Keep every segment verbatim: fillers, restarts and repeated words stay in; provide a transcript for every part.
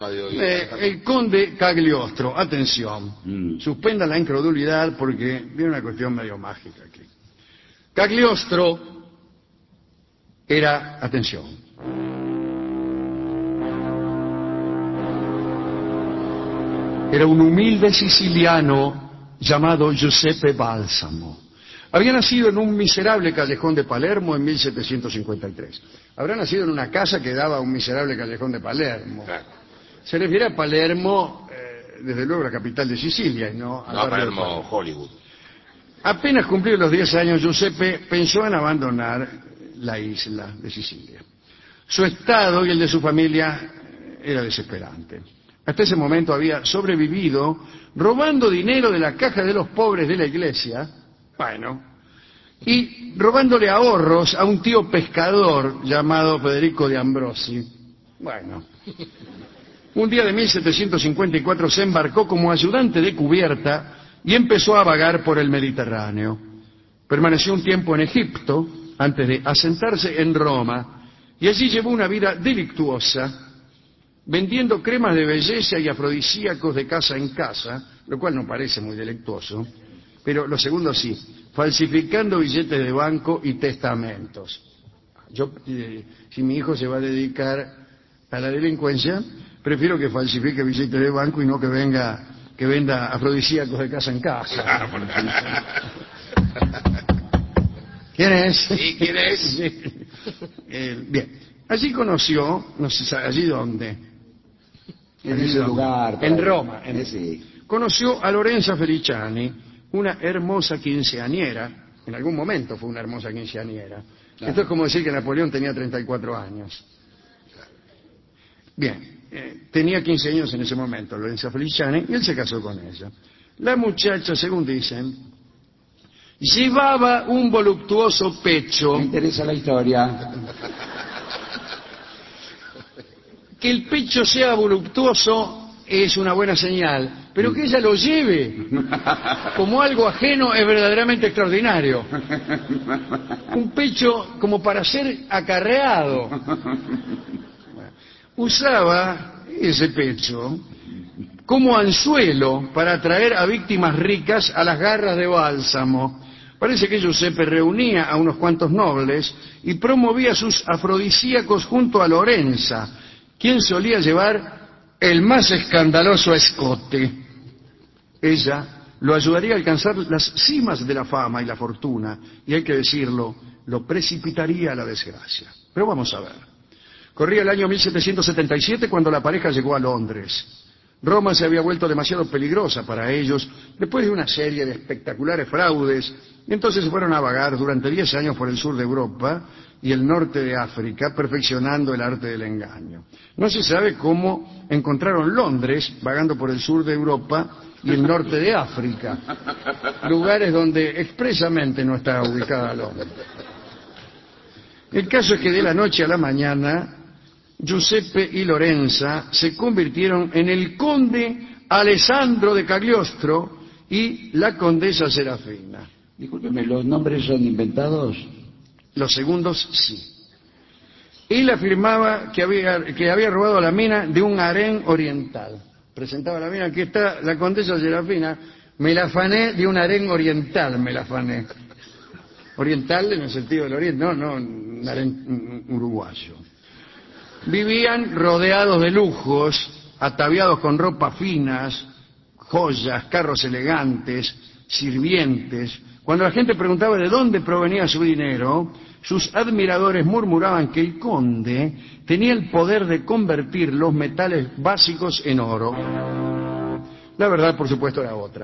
Eh, el conde Cagliostro, atención, mm. suspenda la incredulidad porque viene una cuestión medio mágica aquí. Cagliostro era, atención, era un humilde siciliano llamado Giuseppe Balsamo. Había nacido en un miserable callejón de Palermo en mil setecientos cincuenta y tres. Habrá nacido en una casa que daba a un miserable callejón de Palermo. Claro. Se refiere a Palermo, eh, desde luego la capital de Sicilia, y no a no, Palermo, Hollywood. Apenas cumplidos los diez años, Giuseppe pensó en abandonar la isla de Sicilia. Su estado y el de su familia era desesperante. Hasta ese momento había sobrevivido robando dinero de la caja de los pobres de la iglesia, bueno, y robándole ahorros a un tío pescador llamado Federico de Ambrosi. Bueno, un día de mil setecientos cincuenta y cuatro se embarcó como ayudante de cubierta y empezó a vagar por el Mediterráneo. Permaneció un tiempo en Egipto antes de asentarse en Roma y allí llevó una vida delictuosa, vendiendo cremas de belleza y afrodisíacos de casa en casa, lo cual no parece muy delictuoso, pero lo segundo sí, falsificando billetes de banco y testamentos. Yo, eh, si mi hijo se va a dedicar a la delincuencia, prefiero que falsifique billetes de banco y no que venga que venda afrodisíacos de casa en casa. ¿Quién es? Sí, ¿quién es? Sí. Eh, bien, allí conoció, no sé, allí dónde. En ese lugar. En Roma. En, sí. Conoció a Lorenza Feliciani, una hermosa quinceañera. En algún momento fue una hermosa quinceañera. Claro. Esto es como decir que Napoleón tenía treinta y cuatro años. Bien, eh, tenía quince años en ese momento, Lorenza Feliciani, y él se casó con ella. La muchacha, según dicen, llevaba un voluptuoso pecho. Me interesa la historia. Que el pecho sea voluptuoso es una buena señal, pero que ella lo lleve como algo ajeno es verdaderamente extraordinario. Un pecho como para ser acarreado. Usaba ese pecho como anzuelo para atraer a víctimas ricas a las garras de Bálsamo. Parece que Giuseppe reunía a unos cuantos nobles y promovía sus afrodisíacos junto a Lorenza, quien solía llevar el más escandaloso escote. Ella lo ayudaría a alcanzar las cimas de la fama y la fortuna, y hay que decirlo, lo precipitaría a la desgracia. Pero vamos a ver. Corría el año mil setecientos setenta y siete cuando la pareja llegó a Londres. Roma se había vuelto demasiado peligrosa para ellos después de una serie de espectaculares fraudes, y entonces se fueron a vagar durante diez años por el sur de Europa y el norte de África, perfeccionando el arte del engaño. No se sabe cómo encontraron Londres vagando por el sur de Europa y el norte de África, lugares donde expresamente no está ubicada Londres. El caso es que de la noche a la mañana, Giuseppe y Lorenza se convirtieron en el conde Alessandro de Cagliostro y la condesa Serafina. Discúlpeme, ¿los nombres son inventados? Los segundos sí. Él afirmaba que había, que había robado la mina de un harén oriental. Presentaba la mina, aquí está la condesa Serafina, me la afané de un harén oriental, me la afané. Oriental en el sentido del oriente, no, no, un harén uruguayo. Vivían rodeados de lujos, ataviados con ropas finas, joyas, carros elegantes, sirvientes. Cuando la gente preguntaba de dónde provenía su dinero, sus admiradores murmuraban que el conde tenía el poder de convertir los metales básicos en oro. La verdad, por supuesto, era otra.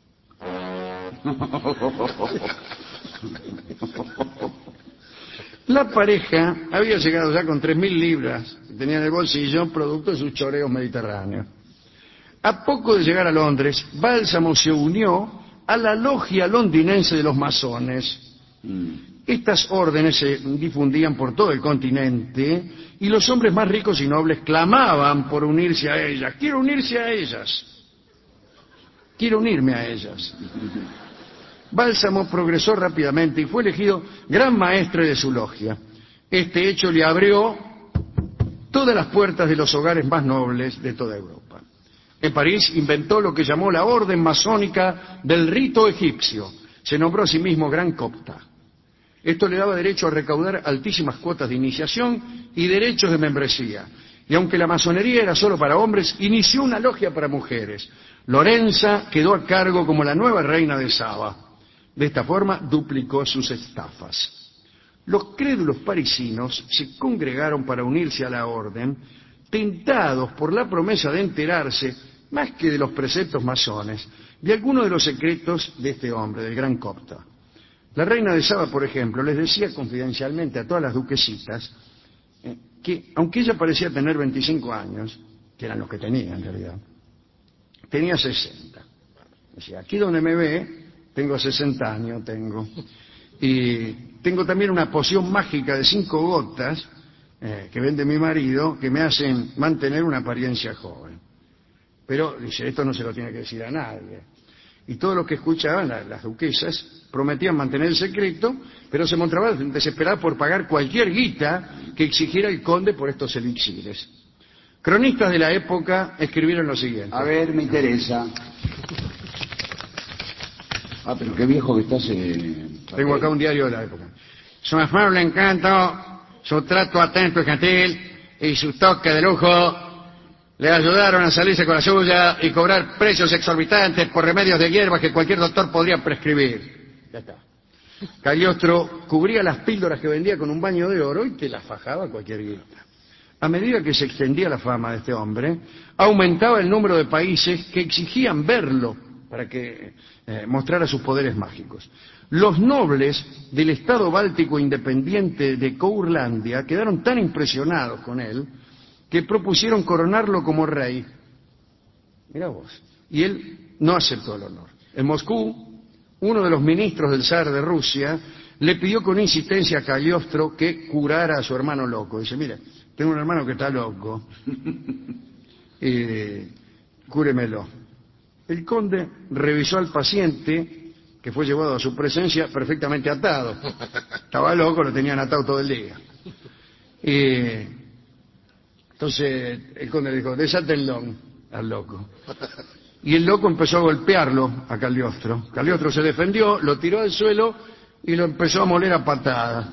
La pareja había llegado ya con tres mil libras que tenía en el bolsillo, producto de sus choreos mediterráneos. A poco de llegar a Londres, Bálsamo se unió a la logia londinense de los masones. Estas órdenes se difundían por todo el continente y los hombres más ricos y nobles clamaban por unirse a ellas. Quiero unirse a ellas. Quiero unirme a ellas. Bálsamo progresó rápidamente y fue elegido gran maestre de su logia. Este hecho le abrió todas las puertas de los hogares más nobles de toda Europa. En París inventó lo que llamó la orden masónica del rito egipcio. Se nombró a sí mismo Gran Copta. Esto le daba derecho a recaudar altísimas cuotas de iniciación y derechos de membresía. Y aunque la masonería era solo para hombres, inició una logia para mujeres. Lorenza quedó a cargo como la nueva reina de Saba. De esta forma duplicó sus estafas. Los crédulos parisinos se congregaron para unirse a la orden, tentados por la promesa de enterarse, más que de los preceptos masones, de algunos de los secretos de este hombre, del Gran Copta. La reina de Saba, por ejemplo, les decía confidencialmente a todas las duquesitas eh, que, aunque ella parecía tener veinticinco años, que eran los que tenía en realidad, tenía sesenta. Decía, aquí donde me ve, tengo sesenta años, tengo. Y tengo también una poción mágica de cinco gotas eh, que vende mi marido, que me hacen mantener una apariencia joven. Pero, dice, esto no se lo tiene que decir a nadie. Y todos los que escuchaban, la, las duquesas, prometían mantener el secreto, pero se mostraban desesperadas por pagar cualquier guita que exigiera el conde por estos elixires. Cronistas de la época escribieron lo siguiente. A ver, me interesa. Ah, pero qué viejo que estás. Eh, Tengo acá un diario de la época. Su afable encanto, su trato atento y gentil y su toque de lujo le ayudaron a salirse con la suya y cobrar precios exorbitantes por remedios de hierbas que cualquier doctor podría prescribir. Ya está. Cagliostro cubría las píldoras que vendía con un baño de oro y te las fajaba cualquier guita. A medida que se extendía la fama de este hombre, aumentaba el número de países que exigían verlo para que eh, mostrara sus poderes mágicos. Los nobles del estado báltico independiente de Courlandia quedaron tan impresionados con él que propusieron coronarlo como rey. Mirá vos. Y él no aceptó el honor. En Moscú, uno de los ministros del zar de Rusia le pidió con insistencia a Cagliostro que curara a su hermano loco. Dice, mire, tengo un hermano que está loco, eh, cúremelo. El conde revisó al paciente, que fue llevado a su presencia perfectamente atado. Estaba loco, lo tenían atado todo el día. Eh, entonces el conde le dijo, desátenlo al loco. Y el loco empezó a golpearlo a Cagliostro. Cagliostro se defendió, lo tiró al suelo y lo empezó a moler a patadas.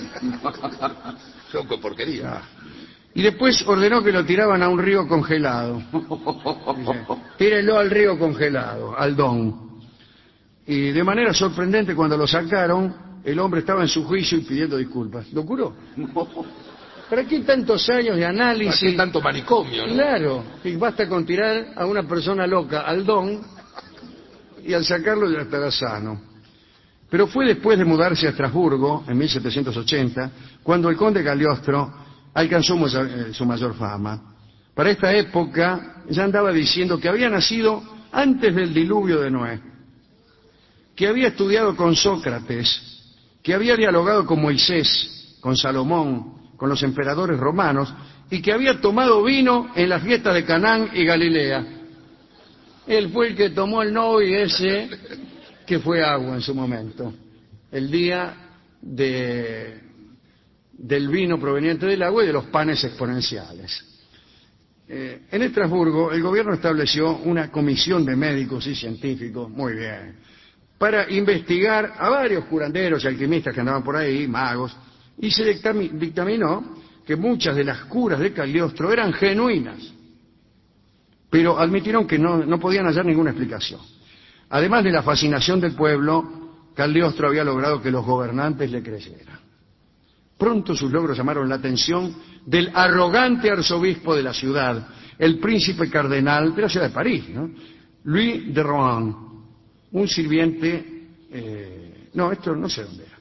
Loco porquería. Ah. Y después ordenó que lo tiraban a un río congelado. Dice, tírenlo al río congelado, al Don. Y de manera sorprendente, cuando lo sacaron, el hombre estaba en su juicio y pidiendo disculpas. ¿Lo curó? ¿Para qué tantos años de análisis? ¿Para qué tanto manicomio, no? Claro, y basta con tirar a una persona loca al Don y al sacarlo ya estará sano. Pero fue después de mudarse a Estrasburgo, en mil setecientos ochenta, cuando el conde Cagliostro alcanzó su mayor fama. Para esta época ya andaba diciendo que había nacido antes del diluvio de Noé, que había estudiado con Sócrates, que había dialogado con Moisés, con Salomón, con los emperadores romanos, y que había tomado vino en las fiestas de Canaán y Galilea. Él fue el que tomó el novi ese, que fue agua en su momento, el día de, del vino proveniente del agua y de los panes exponenciales. Eh, en Estrasburgo, el gobierno estableció una comisión de médicos y científicos, muy bien, para investigar a varios curanderos y alquimistas que andaban por ahí, magos, y se dictaminó que muchas de las curas de Cagliostro eran genuinas, pero admitieron que no, no podían hallar ninguna explicación. Además de la fascinación del pueblo, Cagliostro había logrado que los gobernantes le creyeran. Pronto sus logros llamaron la atención del arrogante arzobispo de la ciudad, el príncipe cardenal de la ciudad de París, ¿no? Louis de Rohan, un sirviente... Eh, no, esto no sé dónde era.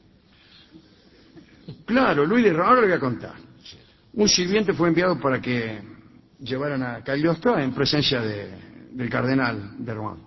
Claro, Louis de Rohan, ahora le voy a contar. Un sirviente fue enviado para que llevaran a Cagliostro en presencia de, del cardenal de Rohan.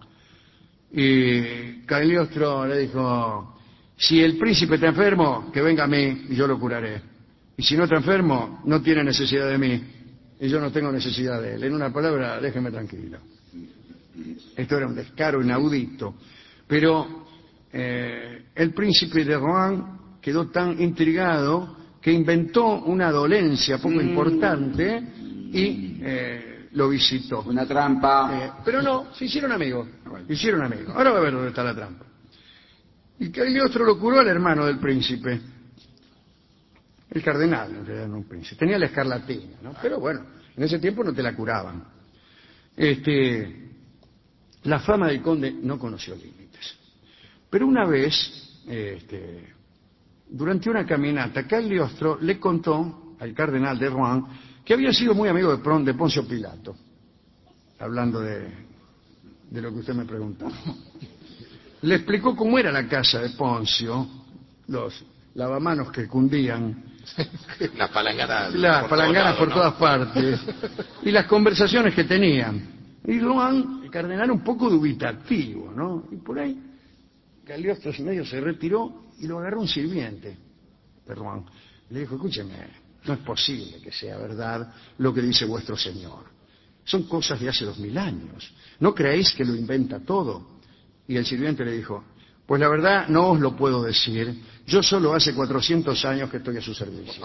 Y Cagliostro le dijo, si el príncipe está enfermo, que venga a mí y yo lo curaré. Y si no está enfermo, no tiene necesidad de mí y yo no tengo necesidad de él. En una palabra, déjeme tranquilo. Esto era un descaro inaudito. Pero eh, el príncipe de Rohan quedó tan intrigado que inventó una dolencia poco mm. importante y eh, lo visitó. Una trampa. Eh, pero no, se hicieron amigos. Se hicieron amigos. Ahora va a ver dónde está la trampa. Y Cagliostro lo curó al hermano del príncipe. El cardenal, en realidad, no un príncipe. Tenía la escarlatina, ¿no? Pero bueno, en ese tiempo no te la curaban. Este, la fama del conde no conoció límites. Pero una vez, este, durante una caminata, Cagliostro le contó al cardenal de Rouen que había sido muy amigo de, de Poncio Pilato, hablando de, de lo que usted me preguntaba. Le explicó cómo era la casa de Poncio, los lavamanos que cundían, las palanganas, las por palanganas por ¿no? todas partes, y las conversaciones que tenían. Y Rouen, el cardenal, un poco dubitativo, ¿no? Y por ahí, Cagliostro medio se retiró y lo agarró un sirviente de Rouen. Le dijo, escúcheme, no es posible que sea verdad lo que dice vuestro señor. Son cosas de hace dos mil años. ¿No creéis que lo inventa todo? Y el sirviente le dijo, pues la verdad no os lo puedo decir. Yo solo hace cuatrocientos años que estoy a su servicio.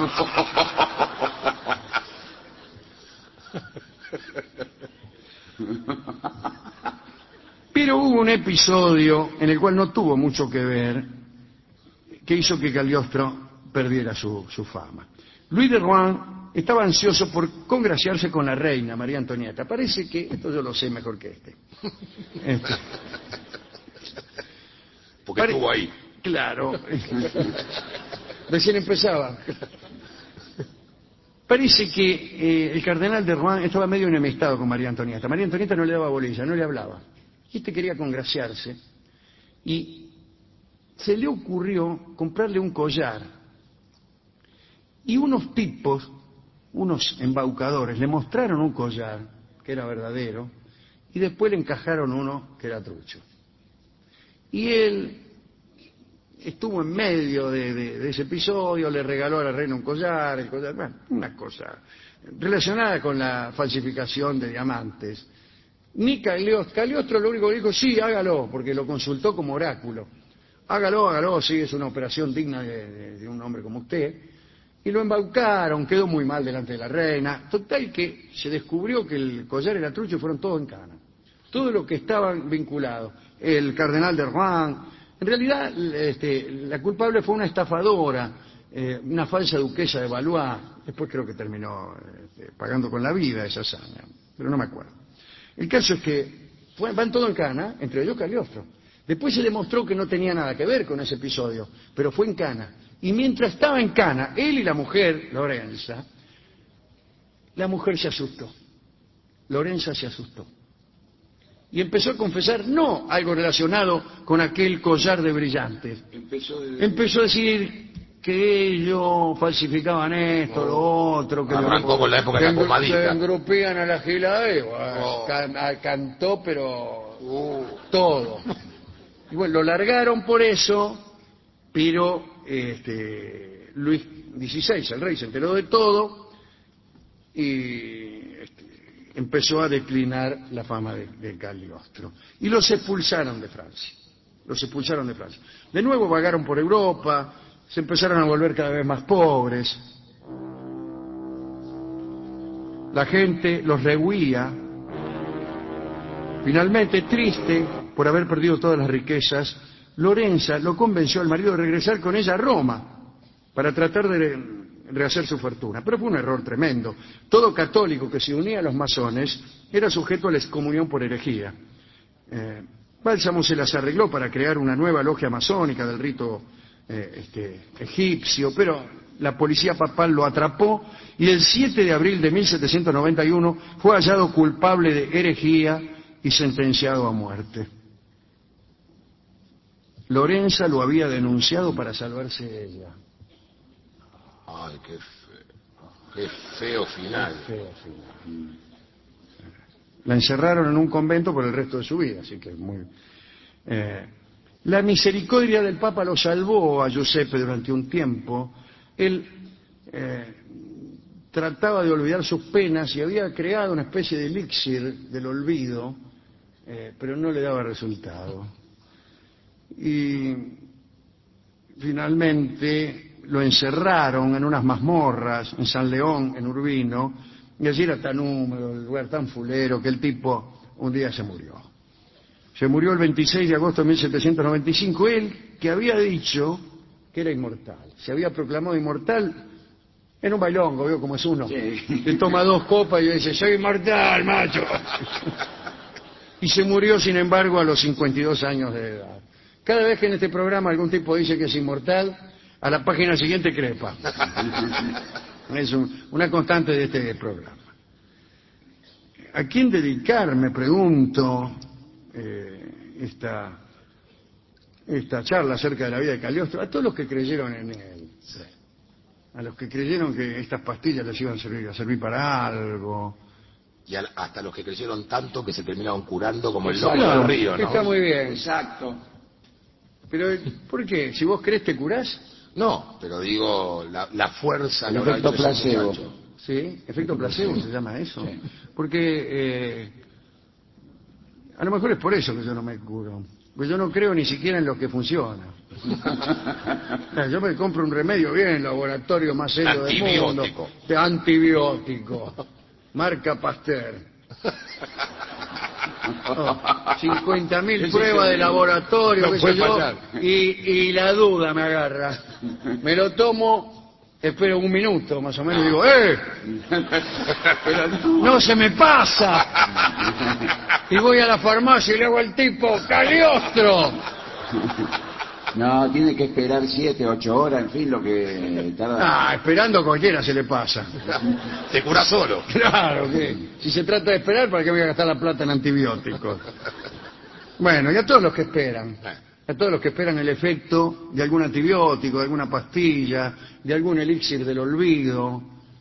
Pero hubo un episodio en el cual no tuvo mucho que ver, que hizo que Cagliostro perdiera su, su fama. Luis de Rouen estaba ansioso por congraciarse con la reina María Antonieta. Parece que, esto yo lo sé mejor que este. este. Porque Pare... estuvo ahí. Claro. Recién empezaba. Parece que eh, el cardenal de Rouen estaba medio enemistado con María Antonieta. María Antonieta no le daba bolilla, no le hablaba. Y este quería congraciarse. Y se le ocurrió comprarle un collar. Y unos tipos, unos embaucadores, le mostraron un collar que era verdadero y después le encajaron uno que era trucho. Y él estuvo en medio de, de, de ese episodio, le regaló a la reina un collar, el collar, bueno, una cosa relacionada con la falsificación de diamantes. Ni Cagliostro, Cagliostro lo único que dijo, sí, hágalo, porque lo consultó como oráculo. Hágalo, hágalo, sí, es una operación digna de, de, de un hombre como usted. Y lo embaucaron, quedó muy mal delante de la reina. Total que se descubrió que el collar era trucho y fueron todos en cana. Todo lo que estaban vinculados. El cardenal de Rouen. En realidad, este, la culpable fue una estafadora, eh, una falsa duquesa de Valois. Después creo que terminó este, pagando con la vida esa hazaña, pero no me acuerdo. El caso es que fue, van todos en cana, entre ellos Cagliostro. Después se demostró que no tenía nada que ver con ese episodio, pero fue en cana. Y mientras estaba en cana, él y la mujer, Lorenza, la mujer se asustó. Lorenza se asustó. Y empezó a confesar, no algo relacionado con aquel collar de brillantes. Empezó, de... empezó a decir que ellos falsificaban esto, oh, lo otro. Que arrancó lo, con la época que de la pomadita. Se engrupían a la gila, eh, oh. can, cantó, pero uh, todo. Y bueno, lo largaron por eso, pero este, Luis dieciséis, el rey, se enteró de todo y este, empezó a declinar la fama de, de Cagliostro. Y los expulsaron de Francia. Los expulsaron de Francia. De nuevo vagaron por Europa, se empezaron a volver cada vez más pobres. La gente los rehuía. Finalmente, triste por haber perdido todas las riquezas, Lorenza lo convenció al marido de regresar con ella a Roma para tratar de rehacer su fortuna. Pero fue un error tremendo. Todo católico que se unía a los masones era sujeto a la excomunión por herejía. Eh, Bálsamo se las arregló para crear una nueva logia masónica del rito eh, este, egipcio, pero la policía papal lo atrapó y el siete de abril de mil setecientos noventa y uno fue hallado culpable de herejía y sentenciado a muerte. Lorenza lo había denunciado para salvarse de ella. Ay, qué feo, qué feo final. Qué feo final. La encerraron en un convento por el resto de su vida, así que muy... Eh, la misericordia del Papa lo salvó a Giuseppe durante un tiempo. Él eh, trataba de olvidar sus penas y había creado una especie de elixir del olvido, eh, pero no le daba resultado. Y finalmente lo encerraron en unas mazmorras en San León, en Urbino, y allí era tan húmedo, el lugar tan fulero, que el tipo un día se murió. Se murió el veintiséis de agosto de mil setecientos noventa y cinco, él que había dicho que era inmortal, se había proclamado inmortal en un bailongo, veo como es uno, Sí. le toma dos copas y dice, soy inmortal, macho. Y se murió, sin embargo, a los cincuenta y dos años de edad. Cada vez que en este programa algún tipo dice que es inmortal, a la página siguiente crepa. Es un, una constante de este programa. ¿A quién dedicar, me pregunto, eh, esta, esta charla acerca de la vida de Cagliostro? A todos los que creyeron en él. Sí. A los que creyeron que estas pastillas les iban a servir, a servir para algo. Y al- hasta los que creyeron tanto que se terminaron curando como el Exacto. loco Claro, del río, que ¿no? está muy bien. Exacto. Pero, ¿por qué? Si vos crees, ¿te curás? No, pero digo, la, la fuerza... El la efecto verdad, de ese placebo. muchacho. ¿Sí? ¿Efecto placebo se llama eso? Sí. Porque eh, a lo mejor es por eso que yo no me curo. Porque yo no creo ni siquiera en lo que funciona. O sea, yo me compro un remedio bien en el laboratorio más serio del mundo. Antibiótico. De antibiótico. Marca Pasteur. Oh, cincuenta mil pruebas de laboratorio, No qué sé puede yo, fallar. y, y la duda me agarra. Me lo tomo, espero un minuto más o menos y digo, ¡eh! ¡No se me pasa! Y voy a la farmacia y le hago al tipo, ¡Cagliostro! No, tiene que esperar siete, ocho horas, en fin, lo que tarda. Ah, esperando cualquiera se le pasa. Se cura solo. Claro que si se trata de esperar, ¿para qué voy a gastar la plata en antibióticos? Bueno, y a todos los que esperan, a todos los que esperan el efecto de algún antibiótico, de alguna pastilla, de algún elixir del olvido,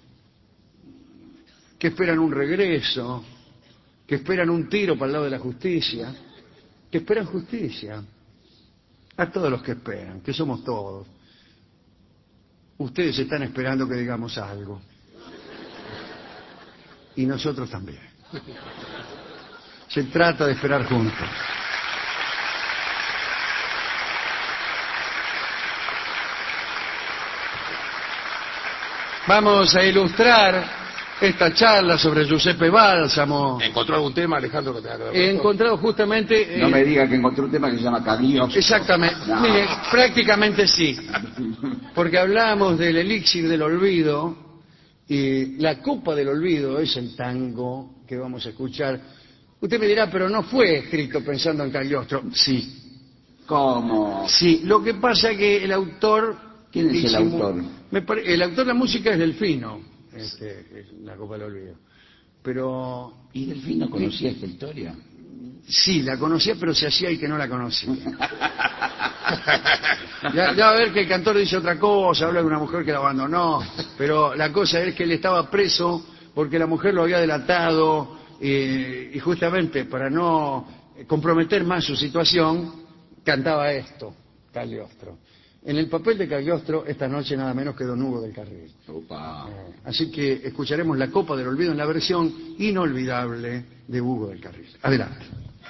que esperan un regreso, que esperan un tiro para el lado de la justicia, que esperan justicia. A todos los que esperan, que somos todos. Ustedes están esperando que digamos algo. Y nosotros también. Se trata de esperar juntos. Vamos a ilustrar esta charla sobre Giuseppe Bálsamo. ¿Encontró algún tema, Alejandro, que tenga que ver con He esto? encontrado justamente... No eh, me diga que encontré un tema que se llama Cagliostro. Exactamente. No. Mire, prácticamente sí. Porque hablamos del elixir del olvido y la copa del olvido es el tango que vamos a escuchar. Usted me dirá, pero no fue escrito pensando en Cagliostro. Sí, ¿Cómo? sí. Lo que pasa es que el autor... ¿Quién es el disimu- autor? Me pare- El autor de la música es Delfino, este, es la copa del olvido. Pero ¿Y Delfino conocía esta historia? sí, la conocía, pero se hacía el que no la conocía. Ya, ya va a ver que el cantor dice otra cosa, habla de una mujer que la abandonó, pero la cosa es que él estaba preso porque la mujer lo había delatado eh, y justamente para no comprometer más su situación, cantaba esto, Cagliostro. En el papel de Cagliostro, esta noche nada menos que Don Hugo del Carril. Opa. Eh, Así que escucharemos La Copa del Olvido en la versión inolvidable de Hugo del Carril. Adelante.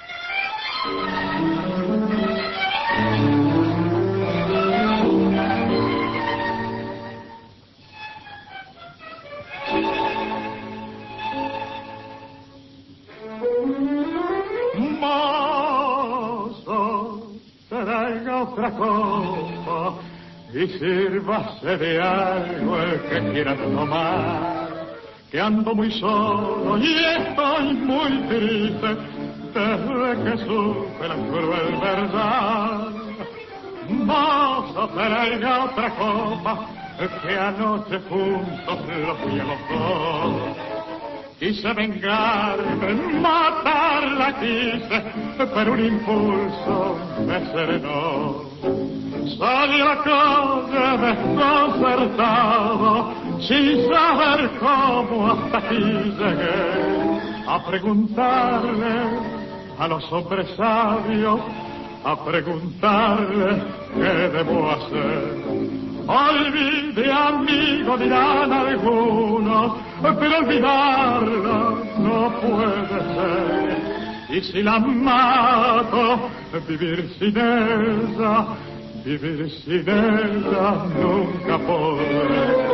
Mozo, traiga otra copa y sírvase de algo el que quiera tomar, que ando muy solo y estoy muy triste desde que supe la cruel verdad. Mozo, traiga otra copa que anoche juntos los vi a los dos. Quise vengarme, matarla quise, pero un impulso me serenó. Salí a la calle desconcertado, sin saber cómo hasta aquí llegué, a preguntarle a los hombres sabios, a preguntarle qué debo hacer. Olvide, amigo, dirán algunos, pero olvidarla no puede ser. Y si la mato, vivir sin ella vivir sin ella nunca podré.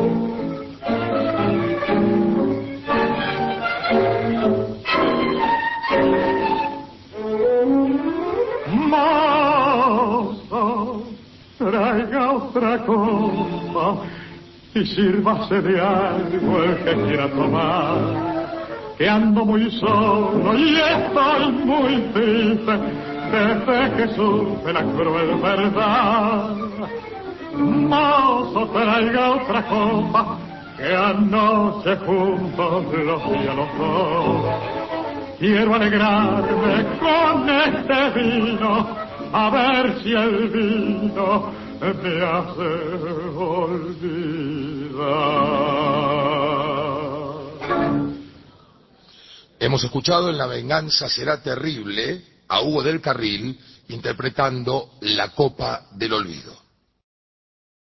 Mozo, traiga otra copa y sírvase de algo el que quiera tomar, que ando muy solo y estoy muy triste desde que supe la cruel verdad. Mozo, traiga otra copa, que anoche juntos los vi a los dos. Quiero alegrarme con este vino, a ver si el vino me hace olvidar. Hemos escuchado en La venganza será terrible a Hugo del Carril interpretando La copa del olvido.